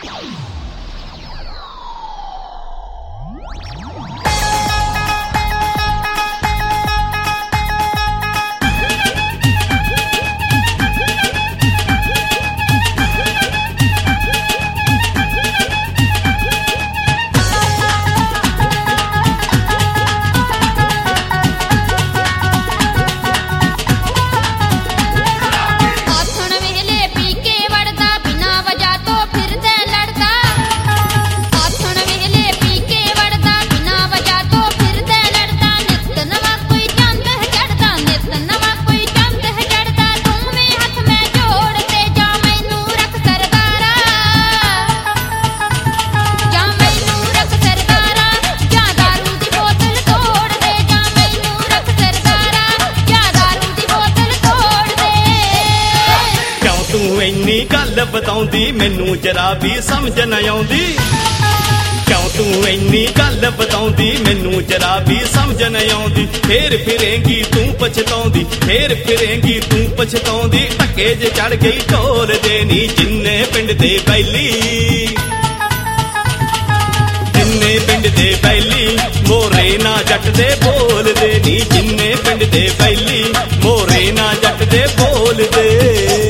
ਇੰਨੀ ਗੱਲ ਬਤਾਉਂਦੀ ਮੈਨੂੰ ਜਰਾ ਵੀ ਸਮਝ ਨਾ ਆਉਂਦੀ ਕਿਉਂ ਤੂੰ ਇੰਨੀ ਗੱਲ ਬਤਾਉਂਦੀ ਮੈਨੂੰ ਜਰਾ ਵੀ ਸਮਝ ਨਾ ਆਉਂਦੀ ਫੇਰ ਫਿਰੇਂਗੀ ਤੂੰ ਪਛਤਾਉਂਦੀ ਫੇਰ ਫਿਰੇਂਗੀ ਤੂੰ ਪਛਤਾਉਂਦੀ ਧੱਕੇ ਜੇ ਚੜ ਗਈ ਢੋਲ ਦੇ ਨੀ ਜਿੰਨੇ ਪਿੰਡ ਦੇ ਬੈਲੀ ਜਿੰਨੇ ਪਿੰਡ ਦੇ ਬੈਲੀ ਮੋਰੇ ਨਾ ਜੱਟ ਦੇ ਬੋਲਦੇ ਨੀ ਜਿੰਨੇ ਪਿੰਡ ਦੇ ਬੈਲੀ ਮੋਰੇ ਨਾ ਜੱਟ ਦੇ ਬੋਲਦੇ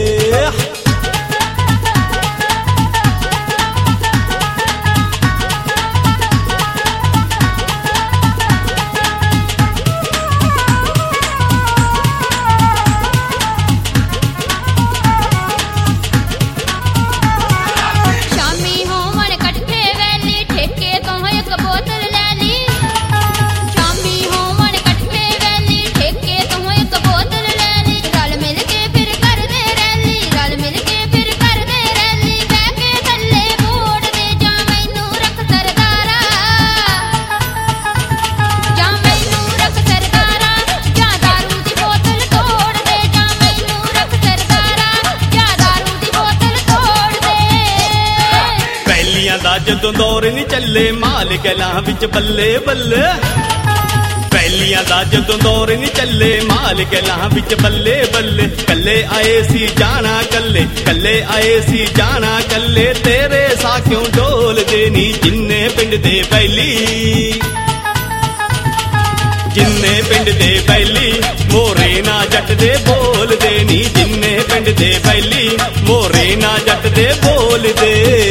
ਜਦੋਂ ਦੌਰ ਨੀ ਚੱਲੇ ਮਾਲ ਗਲਾਂ ਵਿੱਚ ਬੱਲੇ ਬੱਲੇ ਪਹਿਲੀਆਂ ਦਾ ਜਦੋਂ ਦੌਰ ਨੀ ਚੱਲੇ ਮਾਲ ਗਲਾਂ ਵਿੱਚ ਬੱਲੇ ਬੱਲੇ ਕੱਲੇ ਆਏ ਸੀ ਜਾਣਾ ਕੱਲੇ ਕੱਲੇ ਆਏ ਸੀ ਜਾਣਾ ਕੱਲੇ ਤੇਰੇ ਸਾਹ ਕਿਉਂ ਡੋਲਦੇ ਨੀ ਜਿੰਨੇ ਪਿੰਡ ਦੇ ਬੈਲੀ ਜਿੰਨੇ ਪਿੰਡ ਦੇ ਬੈਲੀ ਮੋਰੇ ਨਾ ਜੱਟ ਦੇ ਬੋਲਦੇ ਨੀ ਜਿੰਨੇ ਪਿੰਡ ਦੇ ਬੈਲੀ ਮੋਰੇ ਨਾ ਜੱਟ ਦੇ ਬੋਲਦੇ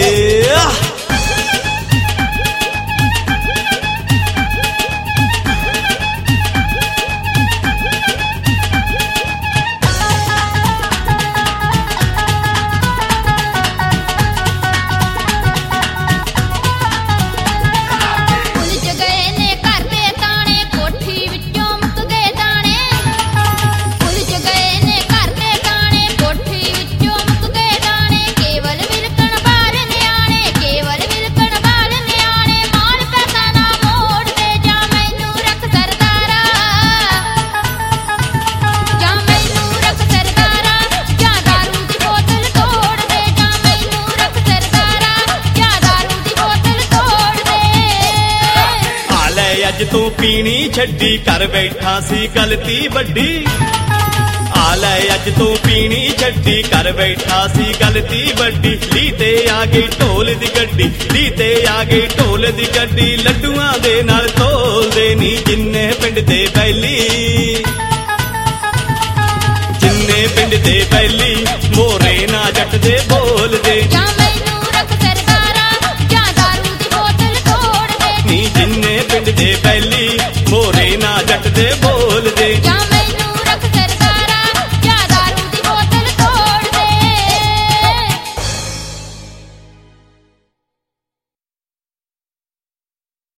ਅੱਜ ਤੂੰ ਪੀਣੀ ਛੱਡੀ ਘਰ ਬੈਠਾ ਸੀ ਗਲਤੀ ਵੱਡੀ ਆ ਲੈ ਅੱਜ ਤੂੰ ਪੀਣੀ ਛੱਡੀ ਘਰ ਬੈਠਾ ਸੀ ਗਲਤੀ ਵੱਡੀ ਲੀ ਤੇ ਆ ਗਈ ਢੋਲ ਦੀ ਗੱਡੀ ਲੀ ਤੇ ਆ ਗਈ ਢੋਲ ਦੀ ਗੱਡੀ ਲੱਡੂਆਂ ਦੇ ਨਾਲ ਤੋਲਦੇ ਨੀ ਜਿੰਨੇ ਪਿੰਡ ਦੇ ਬੈਲੀ ਜਿੰਨੇ ਪਿੰਡ ਦੇ ਬੈਲੀ ਮੋਰੇ ਨਾ ਜੱਟ ਦੇ ਬੋਲਦੇ ਜਾਂ ਮੈਨੂੰ ਰੱਖ ਸਰਦਾਰਾ ਜਾਂ ਦਾਰੂ ਦੀ ਬੋਤਲ ਤੋੜ ਦੇ ਨੀ ਜਿੰਨੇ ਪਿੰਡ ਦੇ ਬੈਲੀ